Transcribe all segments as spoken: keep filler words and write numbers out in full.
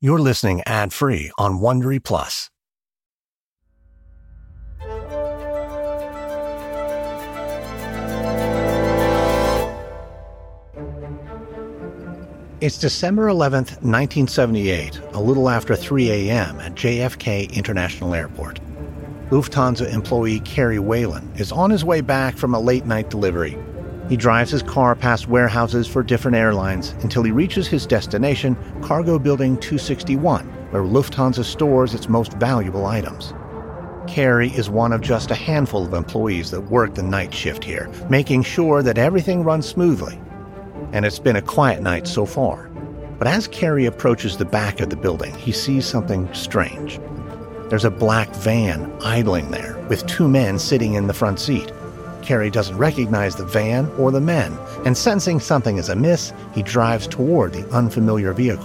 You're listening ad-free on Wondery Plus. It's December eleventh, nineteen seventy-eight, a little after three a.m. at J F K International Airport. Lufthansa employee Kerry Whalen is on his way back from a late-night delivery. He drives his car past warehouses for different airlines until he reaches his destination, Cargo Building two sixty-one, where Lufthansa stores its most valuable items. Kerry is one of just a handful of employees that work the night shift here, making sure that everything runs smoothly. And it's been a quiet night so far. But as Kerry approaches the back of the building, he sees something strange. There's a black van idling there, with two men sitting in the front seat. Kerry doesn't recognize the van or the men, and sensing something is amiss, he drives toward the unfamiliar vehicle.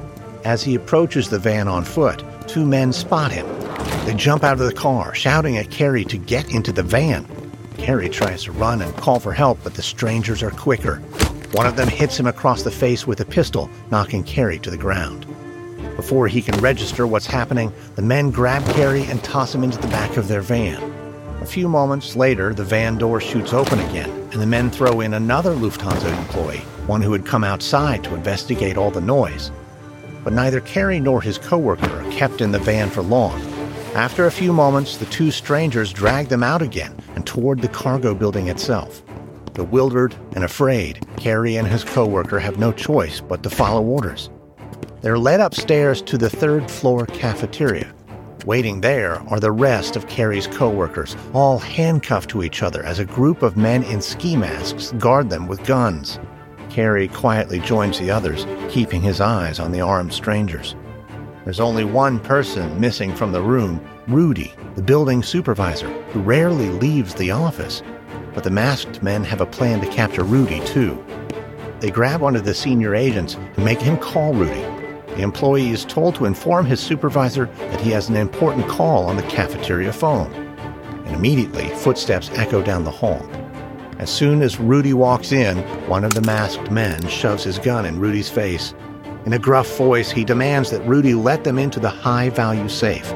As he approaches the van on foot, two men spot him. They jump out of the car, shouting at Kerry to get into the van. Kerry tries to run and call for help, but the strangers are quicker. One of them hits him across the face with a pistol, knocking Kerry to the ground. Before he can register what's happening, the men grab Kerry and toss him into the back of their van. A few moments later, the van door shoots open again, and the men throw in another Lufthansa employee, one who had come outside to investigate all the noise. But neither Kerry nor his coworker are kept in the van for long. After a few moments, the two strangers drag them out again and toward the cargo building itself. Bewildered and afraid, Kerry and his coworker have no choice but to follow orders. They're led upstairs to the third-floor cafeteria. Waiting there are the rest of Kerry's co-workers, all handcuffed to each other as a group of men in ski masks guard them with guns. Kerry quietly joins the others, keeping his eyes on the armed strangers. There's only one person missing from the room, Rudy, the building supervisor, who rarely leaves the office. But the masked men have a plan to capture Rudy, too. They grab one of the senior agents and make him call Rudy. The employee is told to inform his supervisor that he has an important call on the cafeteria phone. And immediately, footsteps echo down the hall. As soon as Rudy walks in, one of the masked men shoves his gun in Rudy's face. In a gruff voice, he demands that Rudy let them into the high-value safe.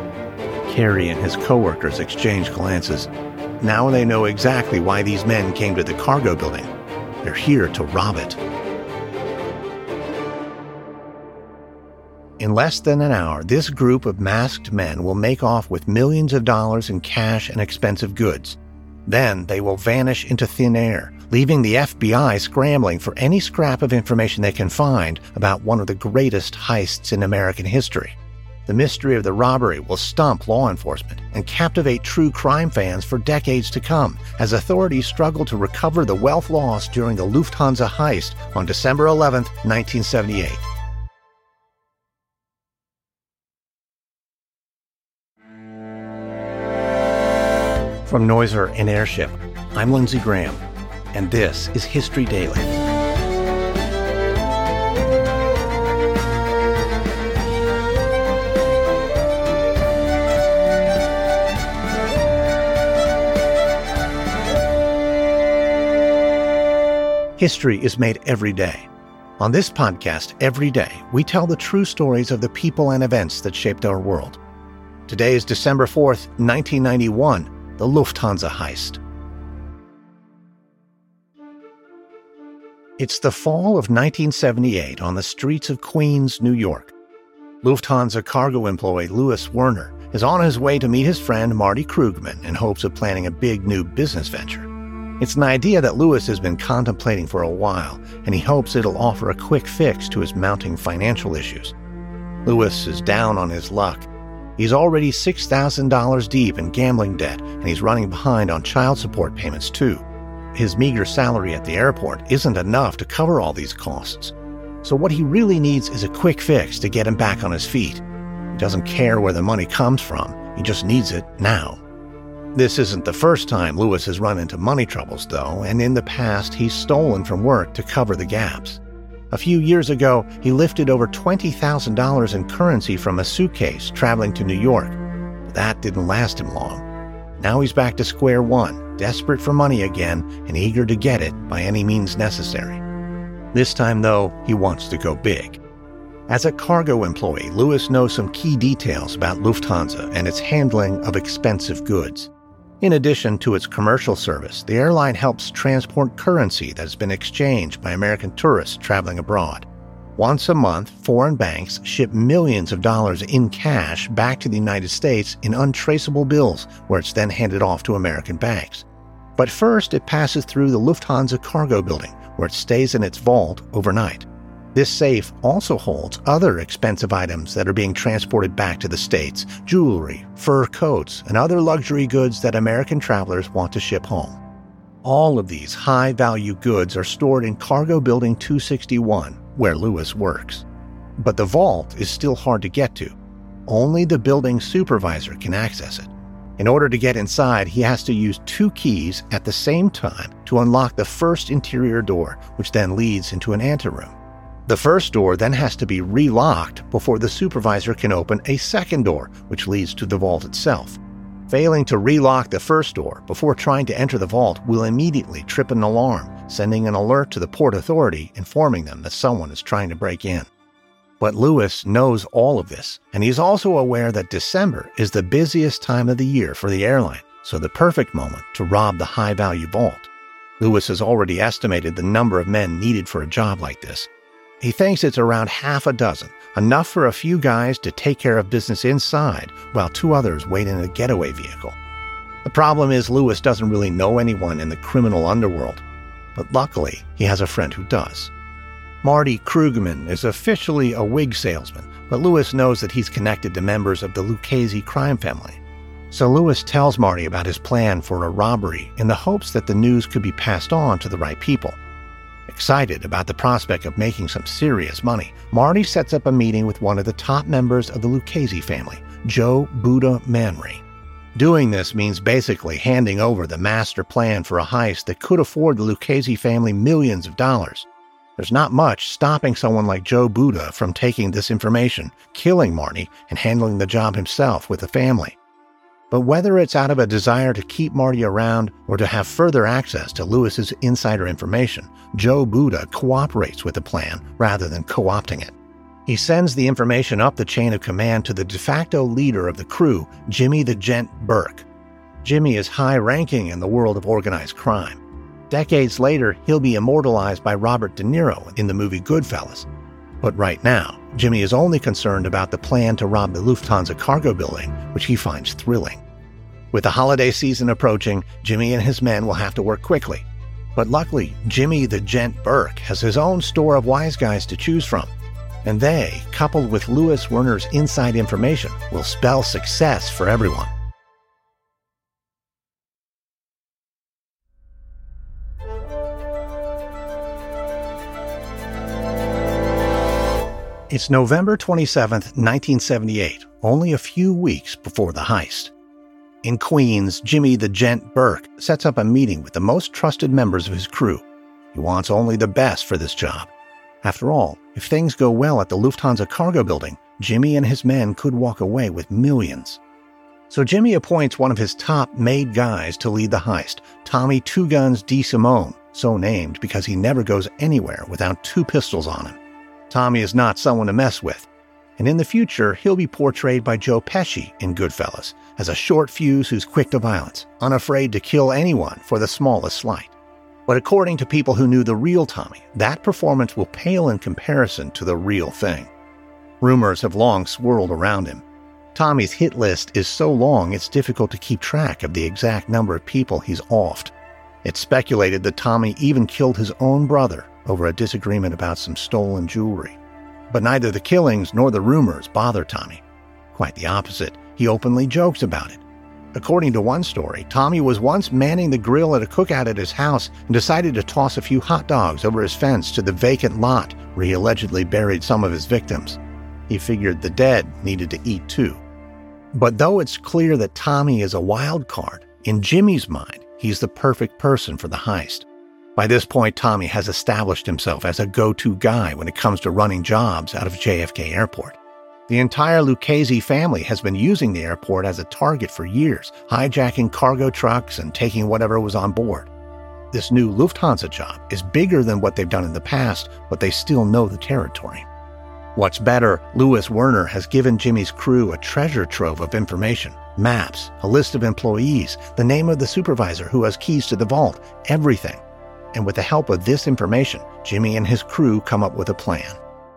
Kerry and his coworkers exchange glances. Now they know exactly why these men came to the cargo building. They're here to rob it. In less than an hour, this group of masked men will make off with millions of dollars in cash and expensive goods. Then they will vanish into thin air, leaving the F B I scrambling for any scrap of information they can find about one of the greatest heists in American history. The mystery of the robbery will stump law enforcement and captivate true crime fans for decades to come as authorities struggle to recover the wealth lost during the Lufthansa heist on December eleventh, nineteen seventy-eight. From Noiser and Airship, I'm Lindsey Graham, and this is History Daily. History is made every day. On this podcast, every day, we tell the true stories of the people and events that shaped our world. Today is December fourth, nineteen ninety-one, the Lufthansa heist. It's the fall of nineteen seventy-eight on the streets of Queens, New York. Lufthansa cargo employee Louis Werner is on his way to meet his friend Marty Krugman in hopes of planning a big new business venture. It's an idea that Louis has been contemplating for a while, and he hopes it'll offer a quick fix to his mounting financial issues. Louis is down on his luck. He's already six thousand dollars deep in gambling debt, and he's running behind on child support payments, too. His meager salary at the airport isn't enough to cover all these costs. So what he really needs is a quick fix to get him back on his feet. He doesn't care where the money comes from. He just needs it now. This isn't the first time Louis has run into money troubles, though, and in the past he's stolen from work to cover the gaps. A few years ago, he lifted over twenty thousand dollars in currency from a suitcase traveling to New York. But that didn't last him long. Now he's back to square one, desperate for money again and eager to get it by any means necessary. This time, though, he wants to go big. As a cargo employee, Lewis knows some key details about Lufthansa and its handling of expensive goods. In addition to its commercial service, the airline helps transport currency that has been exchanged by American tourists traveling abroad. Once a month, foreign banks ship millions of dollars in cash back to the United States in untraceable bills, where it's then handed off to American banks. But first, it passes through the Lufthansa cargo building, where it stays in its vault overnight. This safe also holds other expensive items that are being transported back to the States: jewelry, fur coats, and other luxury goods that American travelers want to ship home. All of these high-value goods are stored in Cargo Building two sixty-one, where Lewis works. But the vault is still hard to get to. Only the building supervisor can access it. In order to get inside, he has to use two keys at the same time to unlock the first interior door, which then leads into an anteroom. The first door then has to be relocked before the supervisor can open a second door, which leads to the vault itself. Failing to relock the first door before trying to enter the vault will immediately trip an alarm, sending an alert to the Port Authority informing them that someone is trying to break in. But Lewis knows all of this, and he's also aware that December is the busiest time of the year for the airline, so the perfect moment to rob the high-value vault. Lewis has already estimated the number of men needed for a job like this. He thinks it's around half a dozen, enough for a few guys to take care of business inside, while two others wait in a getaway vehicle. The problem is Lewis doesn't really know anyone in the criminal underworld, but luckily he has a friend who does. Marty Krugman is officially a wig salesman, but Lewis knows that he's connected to members of the Lucchese crime family. So Lewis tells Marty about his plan for a robbery in the hopes that the news could be passed on to the right people. Excited about the prospect of making some serious money, Marty sets up a meeting with one of the top members of the Lucchese family, Joe Buddha Manry. Doing this means basically handing over the master plan for a heist that could afford the Lucchese family millions of dollars. There's not much stopping someone like Joe Buddha from taking this information, killing Marty, and handling the job himself with the family. But whether it's out of a desire to keep Marty around or to have further access to Lewis's insider information, Joe Buddha cooperates with the plan rather than co-opting it. He sends the information up the chain of command to the de facto leader of the crew, Jimmy the Gent Burke. Jimmy is high-ranking in the world of organized crime. Decades later, he'll be immortalized by Robert De Niro in the movie Goodfellas. But right now, Jimmy is only concerned about the plan to rob the Lufthansa cargo building, which he finds thrilling. With the holiday season approaching, Jimmy and his men will have to work quickly. But luckily, Jimmy the Gent Burke has his own store of wise guys to choose from. And they, coupled with Lewis Werner's inside information, will spell success for everyone. It's November twenty-seventh, nineteen seventy-eight, only a few weeks before the heist. In Queens, Jimmy the Gent Burke sets up a meeting with the most trusted members of his crew. He wants only the best for this job. After all, if things go well at the Lufthansa cargo building, Jimmy and his men could walk away with millions. So Jimmy appoints one of his top made guys to lead the heist, Tommy Two Guns DeSimone, so named because he never goes anywhere without two pistols on him. Tommy is not someone to mess with, and in the future he'll be portrayed by Joe Pesci in Goodfellas as a short fuse who's quick to violence, unafraid to kill anyone for the smallest slight. But according to people who knew the real Tommy, that performance will pale in comparison to the real thing. Rumors have long swirled around him. Tommy's hit list is so long it's difficult to keep track of the exact number of people he's offed. It's speculated that Tommy even killed his own brother over a disagreement about some stolen jewelry. But neither the killings nor the rumors bother Tommy. Quite the opposite, he openly jokes about it. According to one story, Tommy was once manning the grill at a cookout at his house and decided to toss a few hot dogs over his fence to the vacant lot where he allegedly buried some of his victims. He figured the dead needed to eat too. But though it's clear that Tommy is a wild card, in Jimmy's mind, he's the perfect person for the heist. By this point, Tommy has established himself as a go-to guy when it comes to running jobs out of J F K Airport. The entire Lucchese family has been using the airport as a target for years, hijacking cargo trucks and taking whatever was on board. This new Lufthansa job is bigger than what they've done in the past, but they still know the territory. What's better, Louis Werner has given Jimmy's crew a treasure trove of information, maps, a list of employees, the name of the supervisor who has keys to the vault, everything. And with the help of this information, Jimmy and his crew come up with a plan.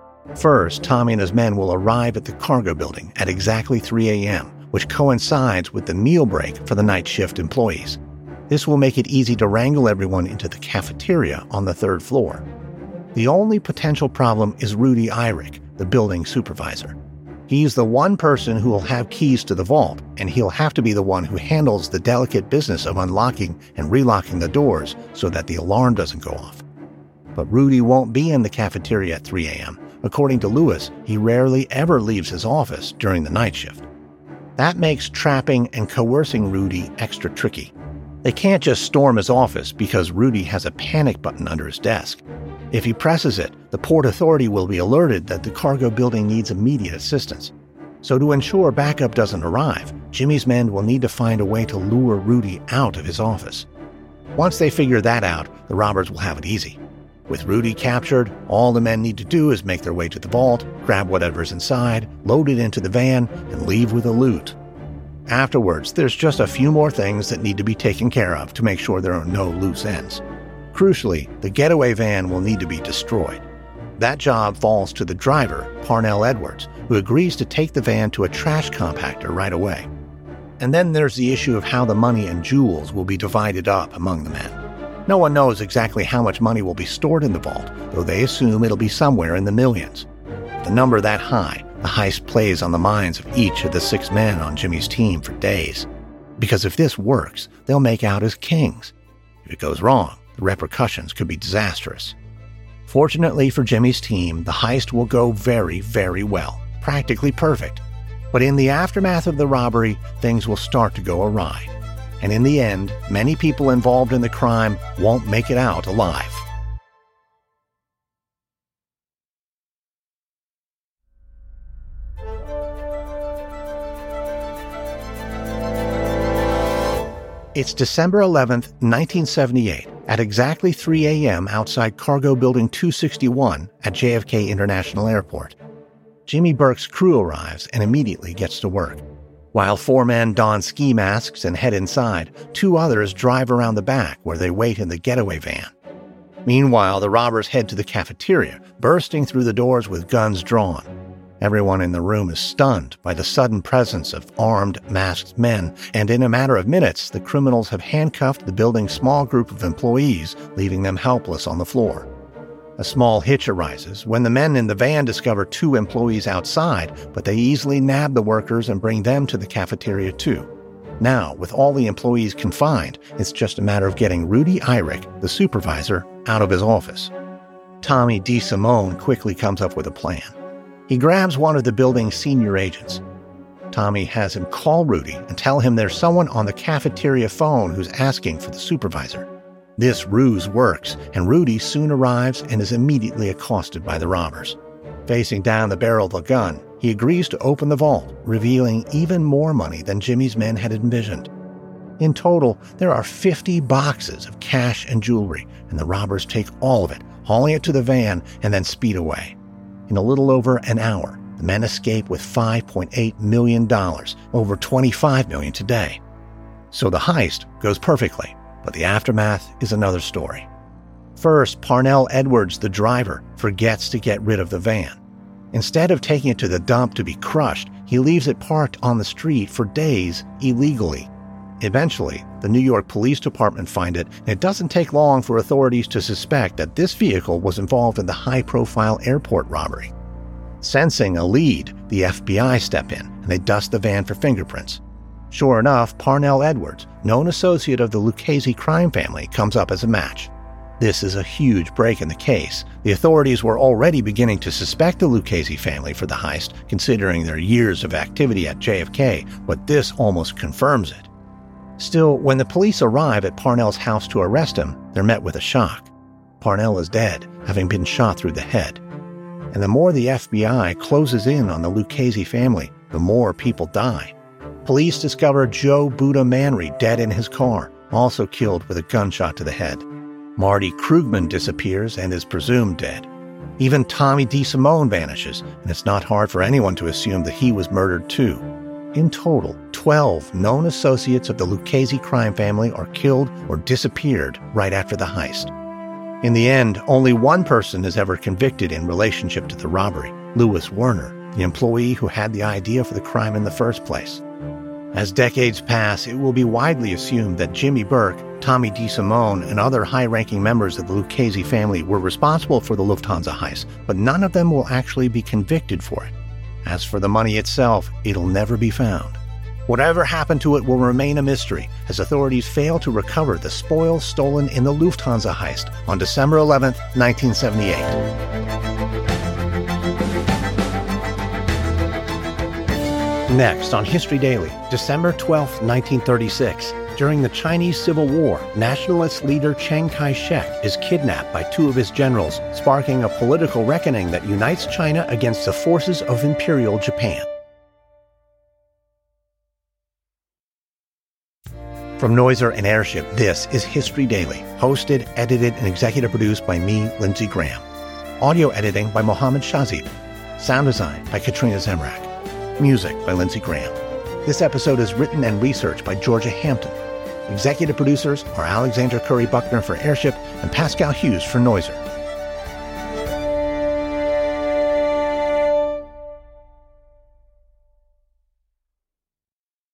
First, Tommy and his men will arrive at the cargo building at exactly three a.m., which coincides with the meal break for the night shift employees. This will make it easy to wrangle everyone into the cafeteria on the third floor. The only potential problem is Rudy Eyrich, the building supervisor. He's the one person who will have keys to the vault, and he'll have to be the one who handles the delicate business of unlocking and relocking the doors so that the alarm doesn't go off. But Rudy won't be in the cafeteria at three a.m. According to Louis, he rarely ever leaves his office during the night shift. That makes trapping and coercing Rudy extra tricky. They can't just storm his office because Rudy has a panic button under his desk. If he presses it, the Port Authority will be alerted that the cargo building needs immediate assistance. So to ensure backup doesn't arrive, Jimmy's men will need to find a way to lure Rudy out of his office. Once they figure that out, the robbers will have it easy. With Rudy captured, all the men need to do is make their way to the vault, grab whatever's inside, load it into the van, and leave with the loot. Afterwards, there's just a few more things that need to be taken care of to make sure there are no loose ends. Crucially, the getaway van will need to be destroyed. That job falls to the driver, Parnell Edwards, who agrees to take the van to a trash compactor right away. And then there's the issue of how the money and jewels will be divided up among the men. No one knows exactly how much money will be stored in the vault, though they assume it'll be somewhere in the millions. The number that high, the heist plays on the minds of each of the six men on Jimmy's team for days. Because if this works, they'll make out as kings. If it goes wrong, the repercussions could be disastrous. Fortunately for Jimmy's team, the heist will go very, very well, practically perfect. But in the aftermath of the robbery, things will start to go awry. And in the end, many people involved in the crime won't make it out alive. It's December eleventh, nineteen seventy-eight, at exactly three a.m. outside Cargo Building two sixty-one at J F K International Airport. Jimmy Burke's crew arrives and immediately gets to work. While four men don ski masks and head inside, two others drive around the back where they wait in the getaway van. Meanwhile, the robbers head to the cafeteria, bursting through the doors with guns drawn. Everyone in the room is stunned by the sudden presence of armed, masked men, and in a matter of minutes, the criminals have handcuffed the building's small group of employees, leaving them helpless on the floor. A small hitch arises when the men in the van discover two employees outside, but they easily nab the workers and bring them to the cafeteria too. Now, with all the employees confined, it's just a matter of getting Rudy Eyrich, the supervisor, out of his office. Tommy DeSimone quickly comes up with a plan. He grabs one of the building's senior agents. Tommy has him call Rudy and tell him there's someone on the cafeteria phone who's asking for the supervisor. This ruse works, and Rudy soon arrives and is immediately accosted by the robbers. Facing down the barrel of a gun, he agrees to open the vault, revealing even more money than Jimmy's men had envisioned. In total, there are fifty boxes of cash and jewelry, and the robbers take all of it, hauling it to the van, and then speed away. In a little over an hour, the men escape with five point eight million dollars, over twenty-five million dollars today. So the heist goes perfectly, but the aftermath is another story. First, Parnell Edwards, the driver, forgets to get rid of the van. Instead of taking it to the dump to be crushed, he leaves it parked on the street for days illegally. Eventually, the New York Police Department find it, and it doesn't take long for authorities to suspect that this vehicle was involved in the high-profile airport robbery. Sensing a lead, the F B I step in, and they dust the van for fingerprints. Sure enough, Parnell Edwards, known associate of the Lucchese crime family, comes up as a match. This is a huge break in the case. The authorities were already beginning to suspect the Lucchese family for the heist, considering their years of activity at J F K, but this almost confirms it. Still, when the police arrive at Parnell's house to arrest him, they're met with a shock. Parnell is dead, having been shot through the head. And the more the F B I closes in on the Lucchese family, the more people die. Police discover Joe Buddha Manry dead in his car, also killed with a gunshot to the head. Marty Krugman disappears and is presumed dead. Even Tommy DeSimone vanishes, and it's not hard for anyone to assume that he was murdered too. In total, twelve known associates of the Lucchese crime family are killed or disappeared right after the heist. In the end, only one person is ever convicted in relationship to the robbery, Louis Werner, the employee who had the idea for the crime in the first place. As decades pass, it will be widely assumed that Jimmy Burke, Tommy DeSimone, and other high-ranking members of the Lucchese family were responsible for the Lufthansa heist, but none of them will actually be convicted for it. As for the money itself, it'll never be found. Whatever happened to it will remain a mystery, as authorities fail to recover the spoils stolen in the Lufthansa heist on December eleventh, nineteen seventy-eight. Next on History Daily, December twelfth, nineteen thirty-six. During the Chinese Civil War, nationalist leader Chiang Kai-shek is kidnapped by two of his generals, sparking a political reckoning that unites China against the forces of Imperial Japan. From Noiser and Airship, this is History Daily, hosted, edited, and executive produced by me, Lindsey Graham. Audio editing by Mohammed Shazib. Sound design by Katrina Zemrak. Music by Lindsey Graham. This episode is written and researched by Georgia Hampton. Executive producers are Alexander Curry Buckner for Airship and Pascal Hughes for Noiser.